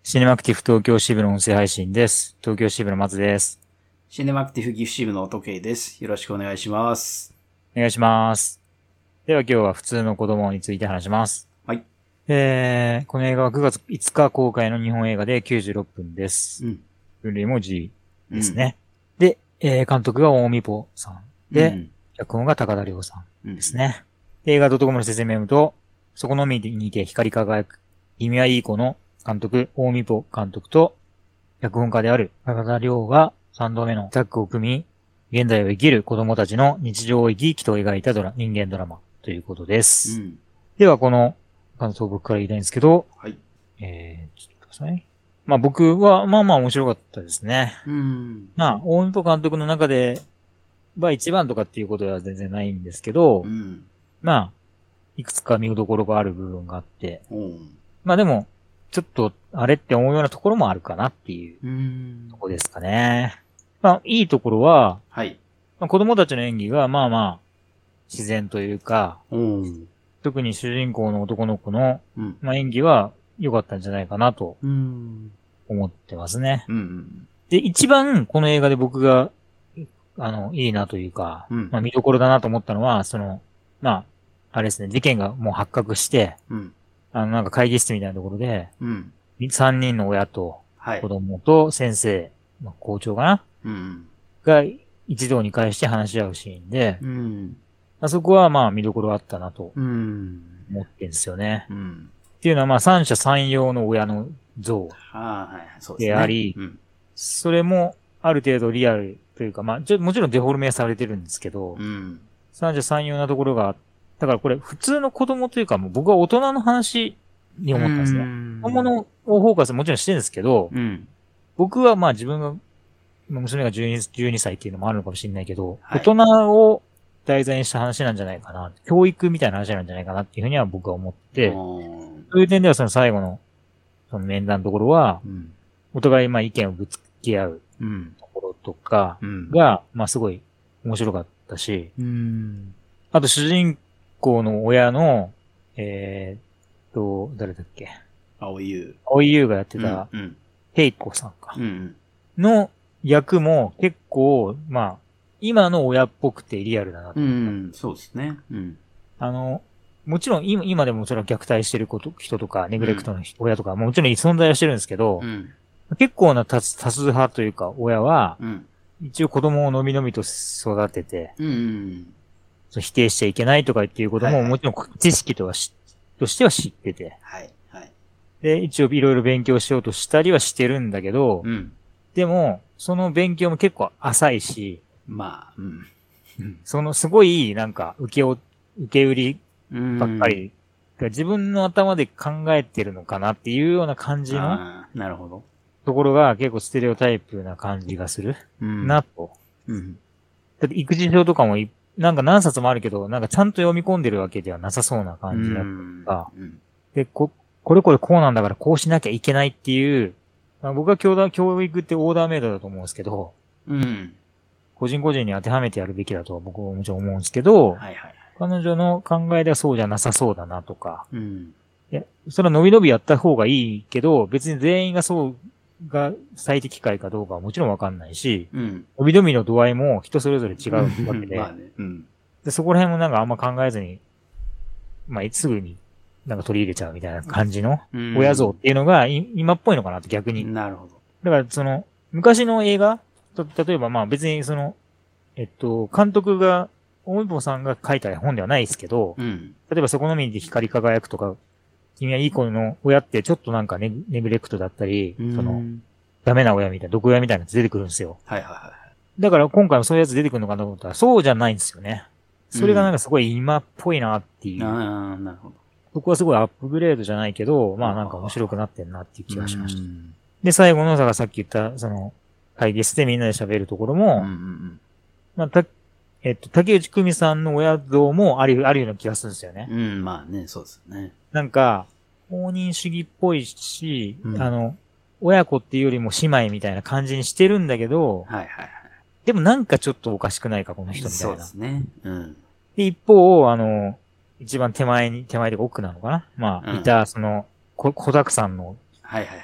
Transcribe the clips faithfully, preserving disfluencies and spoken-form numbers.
シネマクティフ東京支部の音声配信です。東京支部の松です。 シネマクティフ岐阜支部の音圭です。よろしくお願いします。 お願いします。では今日は普通の子供について話します。 はい。 えー、この映画はくがついつか公開の日本映画できゅうじゅうろっぷんです。うん。分類も G ですね。うん、で、えー、監督が大見ぽさん。で、うん、脚本が高田亮さんですね。うん、映画 .com の説明を読むと、そこのみにて光り輝く、君はいい子の監督、大見ぽ監督と、脚本家である高田亮がさんどめのタッグを組み、現在を生きる子供たちの日常を生き生きと描いたドラ、人間ドラマということです。うん、では、この感想を僕から言いたいんですけど、はい。えー、ちょっとください。まあ僕は、まあまあ面白かったですね。うん。まあ、大見ぽ監督の中で、まあ一番とかっていうことは全然ないんですけど、うん、まあ、いくつか見どころがある部分があって、うん、まあでも、ちょっと、あれって思うようなところもあるかなっていうところですかね。まあ、いいところは、はい。まあ、子供たちの演技が、まあまあ、自然というか、うん、特に主人公の男の子の、うん、まあ、演技は良かったんじゃないかなと、思ってますね。うん、で、一番この映画で僕が、あの、いいなというか、うん、まあ見どころだなと思ったのは、その、まあ、あれですね、事件がもう発覚して、うんあの、なんか会議室みたいなところで、うん。三人の親と、子供と先生、まあ、校長かな、うん、が一堂に会して話し合うシーンで、うん、あそこはまあ見どころあったなと、思ってんですよね。うん、っていうのはまあ三者三様の親の像であり、うん、それもある程度リアルというか、まあちょもちろんデフォルメされてるんですけど、うん、三者三様なところがあって、だからこれ普通の子供というかもう僕は大人の話に思ったんですね。子供のをフォーカスもちろんしてるんですけど、うん、僕はまあ自分が、娘がじゅうに、じゅうにさいっていうのもあるのかもしれないけど、はい、大人を題材にした話なんじゃないかな。教育みたいな話なんじゃないかなっていうふうには僕は思って、そういう点ではその最後のその面談のところは、うん、お互いまあ意見をぶつけ合うところとかが、まあすごい面白かったし、うん、あと主人公の親の、えー、っと、誰だっけ青井優。 青井優がやってた、うんうん、ヘイコさんか、うんうん。の役も結構、まあ、今の親っぽくてリアルだなと思った。うん、 そうですね。うん。 あの、もちろん今、今でもそれは虐待してること人とか、ネグレクトの親とか、もちろん存在はしてるんですけど、うん、結構な多数派というか、親は、うん、一応子供をのびのびと育てて、うんうん否定しちゃいけないとかっていうことも、もちろん知識とはし、としては知ってて。はい。はい。で、一応いろいろ勉強しようとしたりはしてるんだけど、うん。でも、その勉強も結構浅いし、まあ、うん。そのすごい、なんか、受けを、受け売りばっかり、自分の頭で考えてるのかなっていうような感じの、 なるほど。 ところが結構ステレオタイプな感じがする。うん。なと。うん。だって育児書とかもいなんか何冊もあるけど、なんかちゃんと読み込んでるわけではなさそうな感じだったか、うん、で、こ、これこれこうなんだからこうしなきゃいけないっていう、まあ、僕は教団、教育ってオーダーメイドだと思うんですけど、うん、個人個人に当てはめてやるべきだとは僕はもちろん思うんですけど、はいはいはい、彼女の考えではそうじゃなさそうだなとか、うん、いや、それは伸び伸びやった方がいいけど、別に全員がそう、が最適解かどうかはもちろんわかんないし、うん、伸び伸びの度合いも人それぞれ違うわけで、まあねうん、でそこら辺もなんかあんま考えずに、まあ、すぐになんか取り入れちゃうみたいな感じの親像っていうのが今っぽいのかなって逆に。 なるほど。 だからその、昔の映画例えばまあ別にその、えっと、監督が、大見ぽさんが書いた本ではないですけど、うん、例えばそこのみで光り輝くとか、君はいい子の親ってちょっとなんかネグ、ネグレクトだったり、その、ダメな親みたいな、毒親みたいなやつ出てくるんですよ。はいはいはい。だから今回もそういうやつ出てくるのかなと思ったら、そうじゃないんですよね。それがなんかすごい今っぽいなっていう。うん、ああ、なるほど。そこはすごいアップグレードじゃないけど、まあなんか面白くなってんなっていう気がしました。で、最後の、さがさっき言った、その、会議室でみんなで喋るところも、うんうんうん、まあ、た、えっと、竹内久美さんの親像もある、あるような気がするんですよね。 うん、まあね、そうですね。 なんか、放任主義っぽいし、うん、あの、親子っていうよりも姉妹みたいな感じにしてるんだけど、はいはいはい。でもなんかちょっとおかしくないか、この人みたいな。 そうですね。うん。 で、一方、あの、一番手前に、手前で奥なのかなまあ、うん、いた、その、こ、小沢さんの、はいはいはい。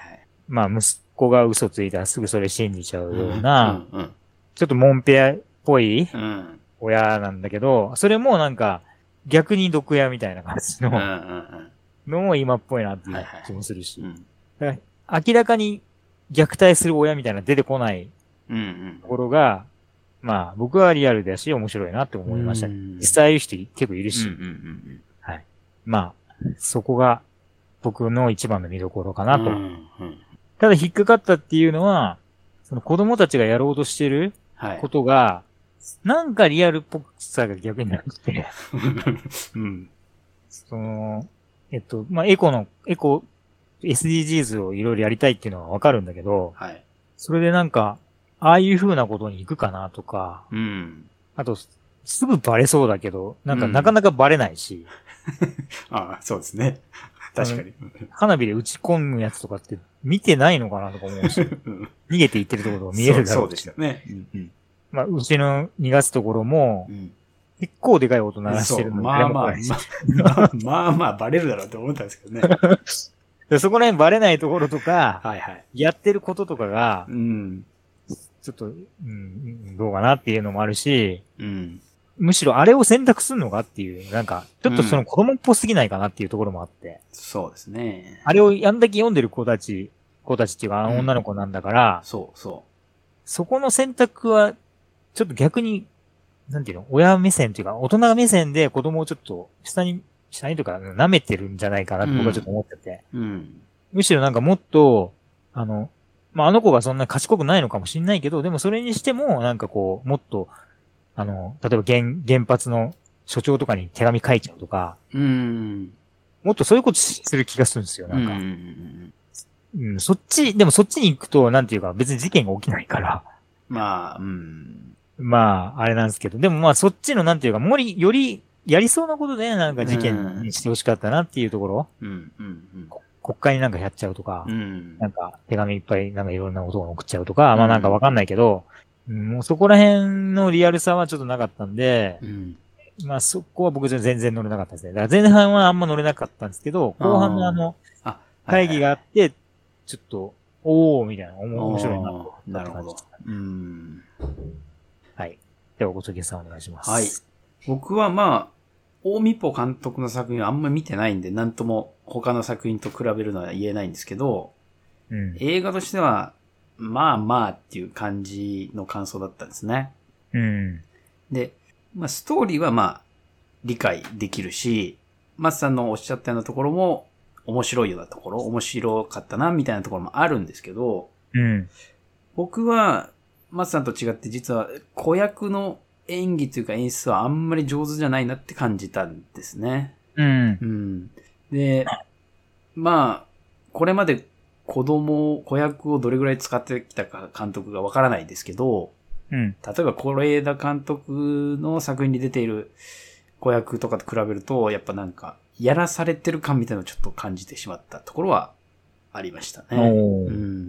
まあ息子が嘘ついたらすぐそれ信じちゃうような、うんうんうん、ちょっとモンペアっぽい親なんだけど、それもなんか逆に毒親みたいな感じののも今っぽいなっていう気もするし、はいはいうん、だから明らかに虐待する親みたいな出てこないところが、うんうん、まあ僕はリアルだし面白いなって思いましたね。実際いう人結構いるし、うんうんうん、はい。まあそこが僕の一番の見どころかなと。うんうん、ただ引っかかったっていうのは、その子供たちがやろうとしてることが、はい、なんかリアルっぽさが逆になくて、うん、その、えっと、まあ、エコの、エコ、エスディージーズ をいろいろやりたいっていうのはわかるんだけど、はい、それでなんか、ああいう風なことに行くかなとか、うん、あと、すぐバレそうだけど、なんかなかなかバレないし。 うん、ああ、そうですね。確かに。 花火で打ち込むやつとかって見てないのかなとか思うし、逃げていってるところが見えるだろうし。 そう、そうでしたね。うんうん、 まあ、うちの逃がすところも、うん、結構でかい音鳴らしてるのにまあまあ、まあ、まあまあバレるだろうと思ったんですけどね。 でそこら辺バレないところとか、はいはい、やってることとかが、うん、ちょっと、うん、どうかなっていうのもあるし、うん、むしろあれを選択するのかっていう、なんか、ちょっとその子供っぽすぎないかなっていうところもあって。うん、 そうですね。 あれをあんだけ読んでる子たち、子たちっていうか、あの女の子なんだから、 うん、そうそう。 そこの選択は、ちょっと逆に、なんていうの、親目線っていうか、大人目線で子供をちょっと下に、下にとか舐めてるんじゃないかなって僕はちょっと思ってて。うんうん、むしろなんかもっと、あの、まあ、あの子がそんな賢くないのかもしれないけど、でもそれにしても、なんかこう、もっと、あの、例えば原、原発の所長とかに手紙書いちゃうとか、うん、もっとそういうことする気がするんですよ、なんか。うん、うん、そっち、でもそっちに行くと、なんていうか、別に事件が起きないから。 まあ、うん。 まあ、あれなんですけど、でもまあそっちのなんていうか、もり、よりやりそうなことで、なんか事件にしてほしかったなっていうところ。うん、うん、うん。国会になんかやっちゃうとか、うん、なんか手紙いっぱいなんかいろんなことを送っちゃうとか、うん、まあなんかわかんないけど、うん、もうそこら辺のリアルさはちょっとなかったんで、うん、まあそこは僕じゃ全然乗れなかったですね。だから前半はあんま乗れなかったんですけど、後半のあの、あ会議があって、ちょっと、おーみたいな、面白いなと。 なるほど。うん。 はい。では、ごときさんお願いします。 はい。僕はまあ、大見ぽ監督の作品はあんま見てないんで、なんとも他の作品と比べるのは言えないんですけど、うん、映画としては、まあまあっていう感じの感想だったんですね。うん、で、まあストーリーはまあ理解できるし、松さんのおっしゃったようなところも面白いようなところ、面白かったなみたいなところもあるんですけど、うん、僕は松さんと違って実は子役の演技というか演出はあんまり上手じゃないなって感じたんですね。うん。うん、で、まあ、これまで子供、子役をどれぐらい使ってきたか監督がわからないですけど、うん、例えば是枝監督の作品に出ている子役とかと比べると、やっぱなんか、やらされてる感みたいなのをちょっと感じてしまったところはありましたね。うん、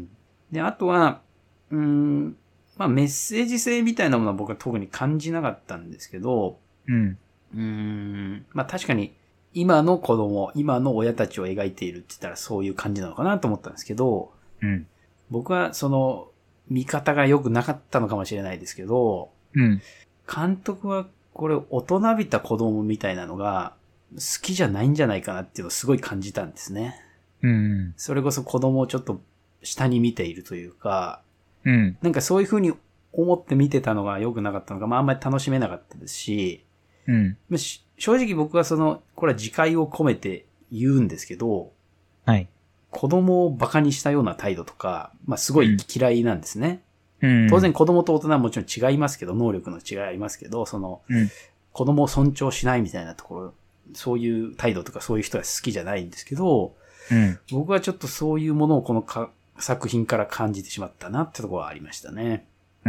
で、あとは、うーん、まあメッセージ性みたいなものは僕は特に感じなかったんですけど、うん。うーん、まあ確かに今の子供、今の親たちを描いているって言ったらそういう感じなのかなと思ったんですけど、うん。僕はその見方が良くなかったのかもしれないですけど、うん。監督はこれ大人びた子供みたいなのが好きじゃないんじゃないかなっていうのをすごい感じたんですね。うん。それこそ子供をちょっと下に見ているというか、うん、なんかそういう風に思って見てたのが良くなかったのが、まああんまり楽しめなかったですし、うん、正直僕はその、これは自戒を込めて言うんですけど、はい、子供をバカにしたような態度とか、まあすごい嫌いなんですね。うん、当然子供と大人はもちろん違いますけど、能力の違いありますけど、その、うん、子供を尊重しないみたいなところ、そういう態度とかそういう人は好きじゃないんですけど、うん、僕はちょっとそういうものをこのか作品から感じてしまったなってところはありましたね。うん、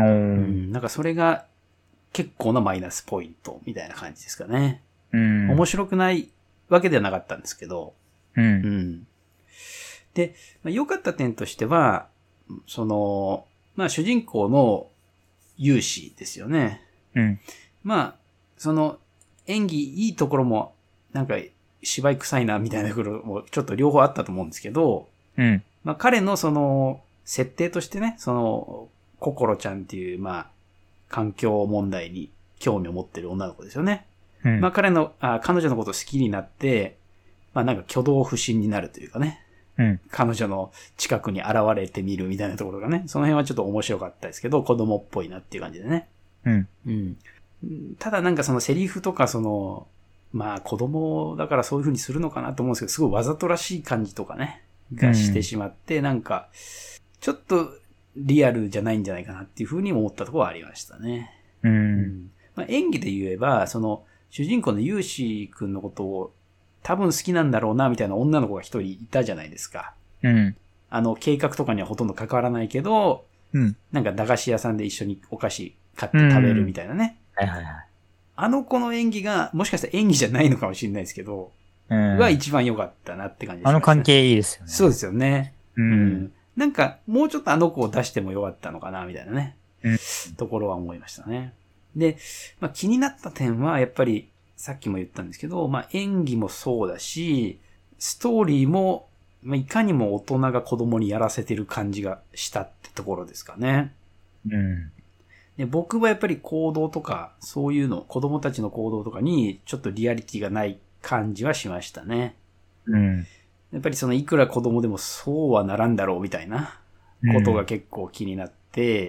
なんかそれが結構なマイナスポイントみたいな感じですかね。うん、面白くないわけではなかったんですけど。うんうん、で、まあ、良かった点としては、その、まあ主人公の勇姿ですよね。うん、まあ、その演技いいところもなんか芝居臭いなみたいなところもちょっと両方あったと思うんですけど、うんまあ彼のその、設定としてね、その、ココロちゃんっていう、まあ、環境問題に興味を持ってる女の子ですよね。うん、まあ彼のあ、彼女のことを好きになって、まあなんか挙動不審になるというかね。うん、彼女の近くに現れてみるみたいなところがね、その辺はちょっと面白かったですけど、子供っぽいなっていう感じでね。うん。うん。ただなんかそのセリフとかその、まあ子供だからそういう風にするのかなと思うんですけど、すごいわざとらしい感じとかね、がしてしまって、うん、なんか、ちょっとリアルじゃないんじゃないかなっていう風に思ったところはありましたね。うん。うん、まあ、演技で言えば、その、主人公のユウシ君のことを多分好きなんだろうな、みたいな女の子が一人いたじゃないですか。うん。あの、計画とかにはほとんど関わらないけど、うん。なんか駄菓子屋さんで一緒にお菓子買って食べるみたいなね。うん、はいはいはい。あの子の演技が、もしかしたら演技じゃないのかもしれないですけど、うん。が一番良かったなって感じですね。 あの関係いいですよね。 そうですよね。うん。うん、なんか、もうちょっとあの子を出してもよかったのかな、みたいなね。うん。ところは思いましたね。で、まあ気になった点は、やっぱり、さっきも言ったんですけど、まあ演技もそうだし、ストーリーも、まあいかにも大人が子供にやらせてる感じがしたってところですかね。うん。で僕はやっぱり行動とか、そういうの、子供たちの行動とかに、ちょっとリアリティがない感じはしましたね。うん。やっぱりそのいくら子供でもそうはならんだろうみたいなことが結構気になって、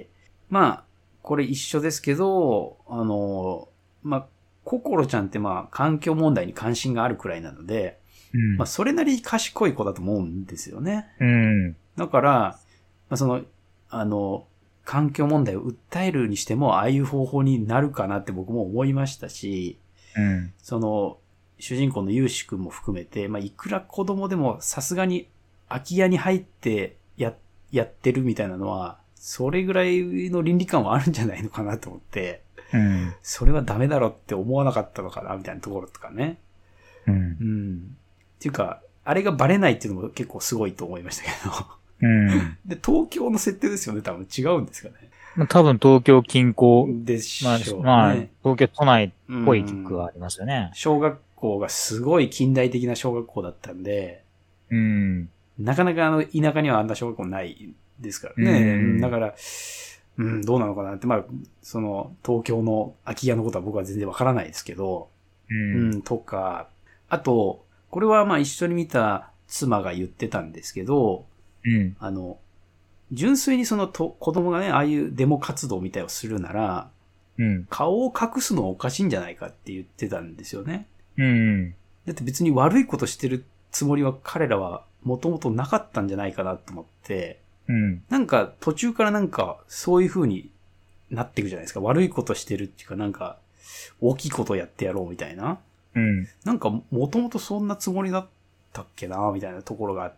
うん、まあ、これ一緒ですけど、あの、まあ、ココロちゃんってまあ環境問題に関心があるくらいなので、うん、まあそれなりに賢い子だと思うんですよね。うん、だから、まあその、あの、環境問題を訴えるにしてもああいう方法になるかなって僕も思いましたし、うん、その、主人公のユウシ君も含めて、まあいくら子供でもさすがに空き家に入ってや、やってるみたいなのは、それぐらいの倫理観はあるんじゃないのかなと思って、うん、それはダメだろって思わなかったのかなみたいなところとかね。うん。うん。っていうか、あれがバレないっていうのも結構すごいと思いましたけど。うん。で、東京の設定ですよね。多分違うんですかね。 まあ、多分東京近郊。 でしょうね。 まあ、まあ、東京都内っぽい曲はありますよね、 うん。小学校がすごい近代的な小学校だったんで。うん。なかなかあの、田舎にはあんな小学校ないですからね。うん、だから、うん、どうなのかなって、まあ、その、東京の空き家のことは僕は全然わからないですけど、うん、うん、とか、あと、これはまあ一緒に見た妻が言ってたんですけど、うん、あの、純粋にそのと子供がね、ああいうデモ活動みたいをするなら、うん、顔を隠すのはおかしいんじゃないかって言ってたんですよね。うん、だって別に悪いことしてるつもりは彼らはもともとなかったんじゃないかなと思って、うん、なんか途中からなんかそういう風になっていくじゃないですか。悪いことしてるっていうかなんか大きいことをやってやろうみたいな。うん、なんかもともとそんなつもりだったっけなみたいなところがあって、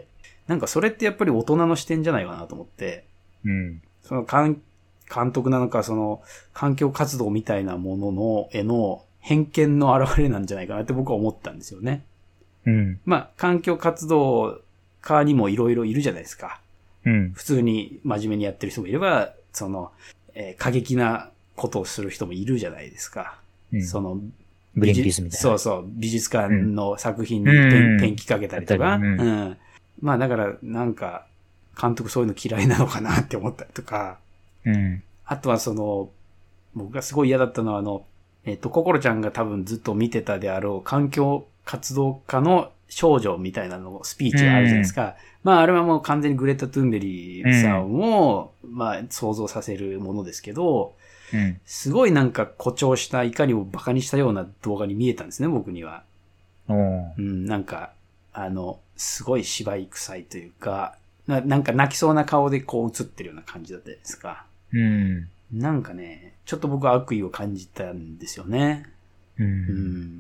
なんかそれってやっぱり大人の視点じゃないかなと思って、うん、その監督なのかその環境活動みたいなもののへの偏見の表れなんじゃないかなって僕は思ったんですよね。うん、まあ環境活動家にもいろいろいるじゃないですか。うん、普通に真面目にやってる人もいれば、その、えー、過激なことをする人もいるじゃないですか。うん、その、 グリーンピースみたいな。 そうそう、美術館の作品にペン、うん、ペンキかけたりとか、うんうん。まあだから、なんか、監督そういうの嫌いなのかなって思ったりとか、うん、あとはその、僕がすごい嫌だったのはあの、えっと、ココロちゃんが多分ずっと見てたであろう環境活動家の少女みたいなのスピーチがあるじゃないですか。うん、まああれはもう完全にグレタ・トゥンベリーさんを、うん、まあ想像させるものですけど、うん、すごいなんか誇張したいかにもバカにしたような動画に見えたんですね、僕には。うん、なんか、あの、すごい芝居臭いというか、な, なんか泣きそうな顔でこう映ってるような感じだったじゃないですか。うん、なんかね、ちょっと僕は悪意を感じたんですよね。うんうん、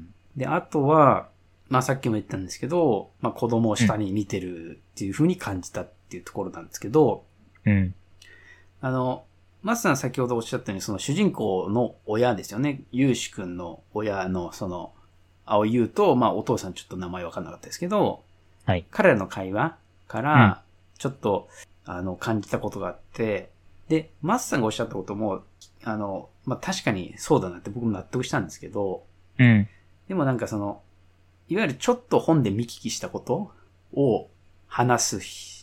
で、あとは、まあさっきも言ったんですけど、まあ子供を下に見てるっていう風に感じたっていうところなんですけど、うん、あの、マスさん先ほどおっしゃったように、その主人公の親ですよね。ユウシ君の親のその、青優と、まあお父さんちょっと名前わかんなかったですけど、はい。彼らの会話から、ちょっと、うん、あの、感じたことがあって、で、マスさんがおっしゃったことも、あの、まあ確かにそうだなって僕も納得したんですけど、うん。でもなんかその、いわゆるちょっと本で見聞きしたことを話す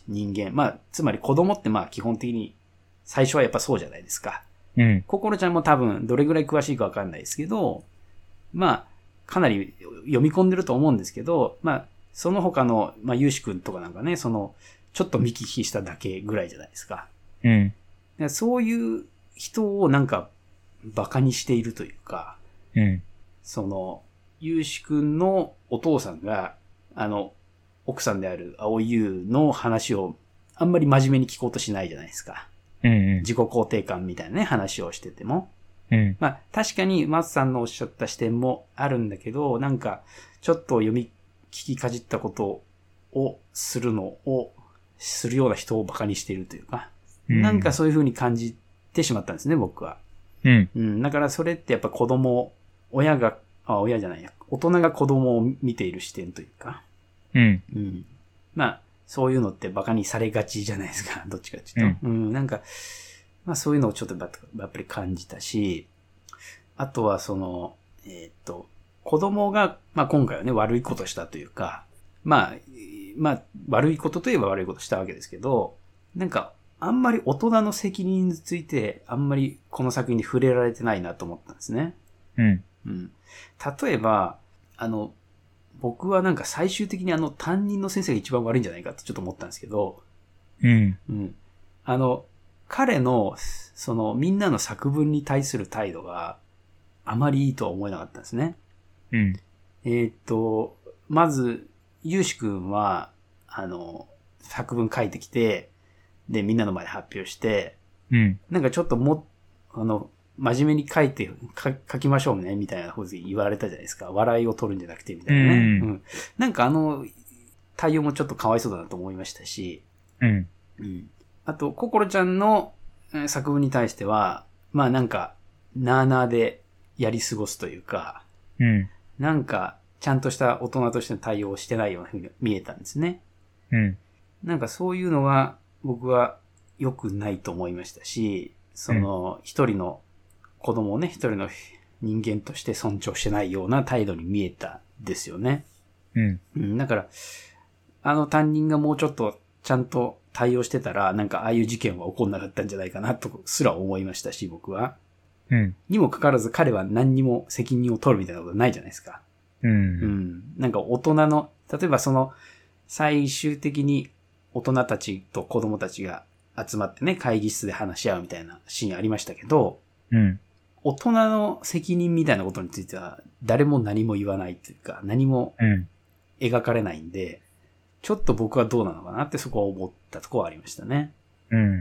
人間。まあ、つまり子供ってまあ基本的に最初はやっぱそうじゃないですか。 うん。 心ちゃんも多分どれぐらい詳しいかわかんないですけど、まあ、かなり読み込んでると思うんですけど、まあ、その他の、まあ、ゆうしくんとかなんかね、その、ちょっと見聞きしただけぐらいじゃないですか。 うん。 そういう人をなんか、馬鹿にしているというか、 うん。 その、ゆうしくんのお父さんが、あの、奥さんである青井優の話をあんまり真面目に聞こうとしないじゃないですか。 うんうん、 自己肯定感みたいなね、話をしてても。 うん、 まあ、確かに松さんのおっしゃった視点もあるんだけど、なんか、ちょっと読み、聞きかじったことをするのを、するような人を馬鹿にしているというか、うん、なんかそういう風に感じてしまったんですね、僕は。 うん。 うん。だからそれってやっぱ子供、親が、あ、親じゃないや、大人が子供を見ている視点というか、 うん。 うん。まあ、そういうのって馬鹿にされがちじゃないですか、どっちかっていうと。うん、うん、なんか、まあそういうのをちょっとやっぱり感じたし、あとはその、えー、っと、子供が、まあ今回はね、悪いことしたというか、まあ、まあ、悪いことといえば悪いことしたわけですけど、なんか、あんまり大人の責任について、あんまりこの作品に触れられてないなと思ったんですね。 うん。 うん。例えば、あの、僕はなんか最終的にあの担任の先生が一番悪いんじゃないかってちょっと思ったんですけど、 うん。 うん。あの、彼の、その、みんなの作文に対する態度があまりいいとは思えなかったんですね。 うん。 えー、っと、まず、ゆうしくんは、あの、作文書いてきて、で、みんなの前で発表して、 うん。 なんかちょっとも、あの、真面目に書いて、書きましょうね、みたいなふうに言われたじゃないですか。笑いを取るんじゃなくて、みたいなね。 うん。 うん、なんかあの、対応もちょっとかわいそうだなと思いましたし、 うん。 うん。あと、ココロちゃんの作文に対しては、まあなんか、なーなーでやり過ごすというか、 うん。 なんか、ちゃんとした大人としての対応をしてないような風に見えたんですね。 うん。 なんかそういうのは僕は良くないと思いましたし、その一人の子供をね、一人の人間として尊重してないような態度に見えたんですよね。 うん。 うん、だから、あの担任がもうちょっとちゃんと対応してたら、なんかああいう事件は起こんなかったんじゃないかなとすら思いましたし、僕は。 うん。 にもかかわらず彼は何にも責任を取るみたいなことないじゃないですか。 うん。 うん。なんか大人の、例えばその、最終的に大人たちと子供たちが集まってね、会議室で話し合うみたいなシーンありましたけど、 うん。 大人の責任みたいなことについては、誰も何も言わないというか、何も描かれないんで、ちょっと僕はどうなのかなってそこは思ったところはありましたね。 うん。 うん。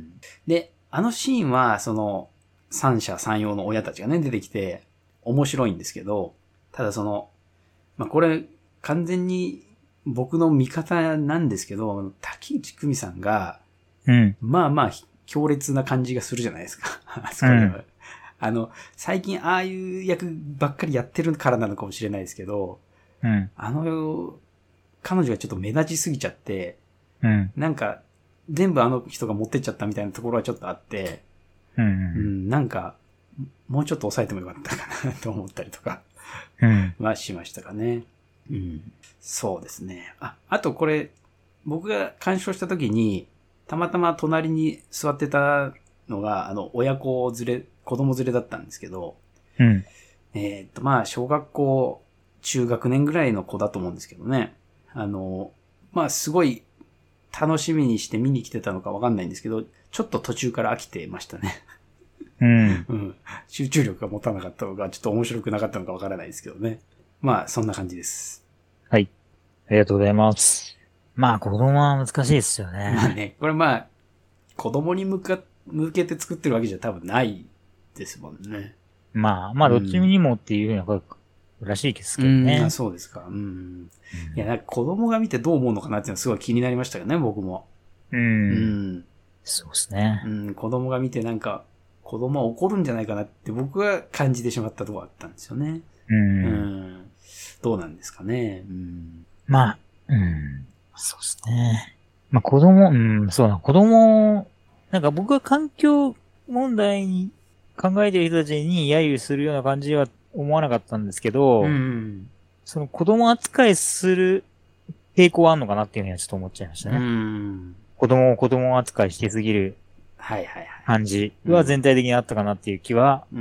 で、あのシーンは、その、三者三様の親たちがね、出てきて、面白いんですけど、ただその、まあ、これ、完全に僕の見方なんですけど、滝内久美さんが、 うん。 まあまあ、強烈な感じがするじゃないですか。あそこでは、うん、あの、最近ああいう役ばっかりやってるからなのかもしれないですけど、 うん。 あの、彼女がちょっと目立ちすぎちゃって、 うん。 なんか、全部あの人が持ってっちゃったみたいなところはちょっとあって、 うん。 うん、なんか、もうちょっと抑えてもよかったかなと思ったりとか、 うん。 はしましたかね。うん。そうですね。あ、あとこれ、僕が鑑賞した時に、たまたま隣に座ってたのが、あの、親子連れ、子供連れだったんですけど、 うん。 えっと、まあ、小学校、中学年ぐらいの子だと思うんですけどね。あの、まあ、すごい楽しみにして見に来てたのかわかんないんですけど、ちょっと途中から飽きてましたね。 うん。 うん。集中力が持たなかったのが、ちょっと面白くなかったのかわからないですけどね。まあ、そんな感じです。 はい。ありがとうございます。まあ、子供は難しいですよね。 まあね、これまあ、子供に向か、向けて作ってるわけじゃ多分ないですもんね。 まあ、まあ、どっちにもっていうふうなことらしいですけどね。 うん、あ、そうですか。うん。うん、いや、なんか子供が見てどう思うのかなっていうのはすごい気になりましたよね、僕も。 うん。うん。そうですね。 うん、子供が見てなんか、子供は怒るんじゃないかなって僕は感じてしまったところがあったんですよね。 うん。 うん。どうなんですかね。うん、 まあ、うん。そうですね。まあ子供、うん、そうだ、子供、なんか僕は環境問題に考えている人たちに揶揄するような感じは思わなかったんですけど、 うん、 その子供扱いするっ抵抗あんのかなっていうふうにはちょっと思っちゃいましたね。 うん。 子供を子供扱いしすぎるはいはいはい。 感じは全体的にあったかなっていう気は。 うん。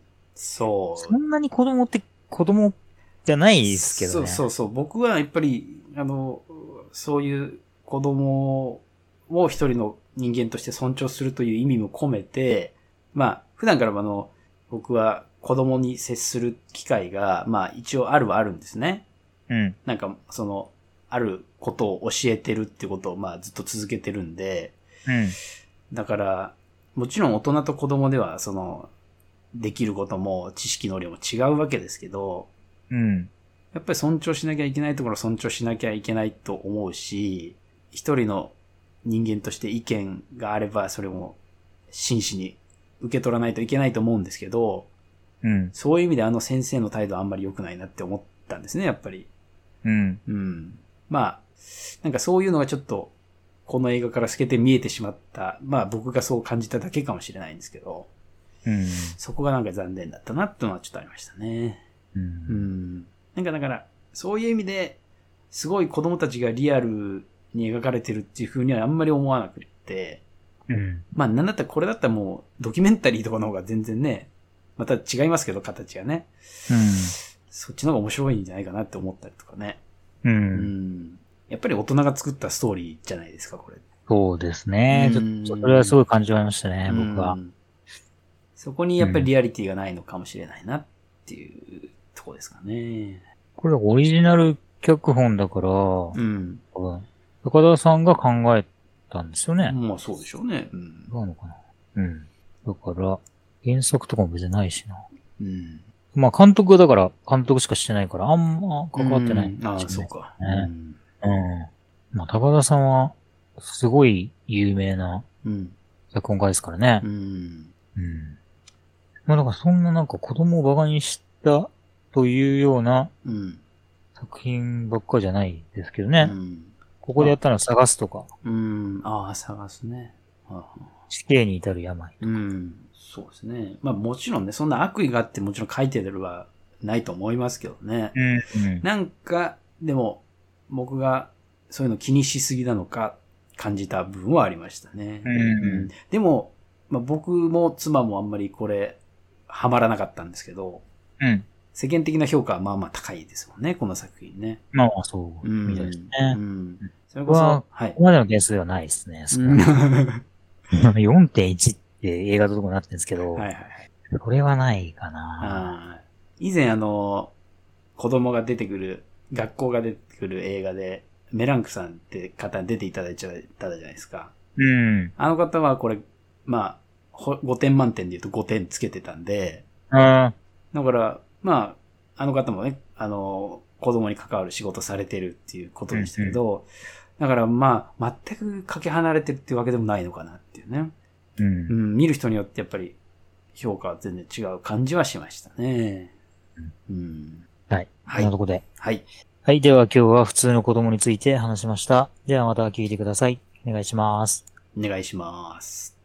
そう。 そんなに子供って子供じゃないですけどね。 そうそうそう。僕はやっぱり、あの、そういう子供を一人の人間として尊重するという意味も込めて、まあ、普段からもあの、僕は子供に接する機会が、まあ一応あるはあるんですね。 うん。 なんか、その、あることを教えてるってことを、まあずっと続けてるんで、 うん。 だから、もちろん大人と子供では、その、できることも知識能力も違うわけですけど、 うん。 やっぱり尊重しなきゃいけないところは尊重しなきゃいけないと思うし、一人の人間として意見があれば、それも真摯に受け取らないといけないと思うんですけど、 うん。 そういう意味であの先生の態度はあんまり良くないなって思ったんですね、やっぱり。 うん。 うん。まあ、なんかそういうのがちょっと、この映画から透けて見えてしまった。まあ僕がそう感じただけかもしれないんですけど、 うん。 そこがなんか残念だったなっていうのはちょっとありましたね。 うん。 うん。なんかだから、そういう意味で、すごい子供たちがリアルに描かれてるっていう風にはあんまり思わなくって、 うん。 まあなんだったらこれだったらもうドキュメンタリーとかの方が全然ね、また違いますけど形がね。 うん。 そっちの方が面白いんじゃないかなって思ったりとかね。 う。 うんん。やっぱり大人が作ったストーリーじゃないですか、これ。 そうですね。ちょっと、それはすごい感じましたね、僕は。 そこにやっぱりリアリティがないのかもしれないなっていうとこですかね。 これオリジナル脚本だから、 うん。 高田さんが考えたんですよね。 まあそうでしょうね。うん。 どうなのかな。うん。だから、原作とかも別にないしな。 うん。 まあ監督だから、監督しかしてないから、あんま関わってない、 ね。ああ、そうか。 うん。うん。まあ高田さんは、すごい有名な脚本家ですからね。 うん。 うん。まあだからそんななんか子供をバカにしたというような作品ばっかじゃないですけどね。うん、ここでやったのは探すとか。 うん。ああ、探すね。 死刑に至る病とか。 うん。そうですね。まあもちろんね、そんな悪意があってもちろん書いてるはないと思いますけどね。 うんうん、 なんか、でも、僕がそういうの気にしすぎなのか感じた部分はありましたね。 うんうん、 でも、まあ、僕も妻もあんまりこれ、ハマらなかったんですけど、 うん、 世間的な評価はまあまあ高いですもんね、この作品ね。 まあまあそう、みたいですね。うん。 それこそ、はい。 ここまでの点数はないですね。よんてんいち って映画とかになってるんですけど、はいはいはい、これはないかな。 以前あの、子供が出てくる、学校が出てくる映画で、メランクさんって方に出ていただいちゃったじゃないですか。 うん。 あの方はこれ、まあ、ごてん満点で言うとごてんつけてたんで、 あだから、まあ、あの方もね、あの、子供に関わる仕事されてるっていうことでしたけど、うんうん、だからまあ、全くかけ離れてるっていうわけでもないのかなっていうね。 うん。うん、 見る人によってやっぱり評価は全然違う感じはしましたね。 うん。うん、はい。はい。こんなとこで。 はい。 はい。では今日は普通の子供について話しました。ではまた聞いてください。お願いします。 お願いします。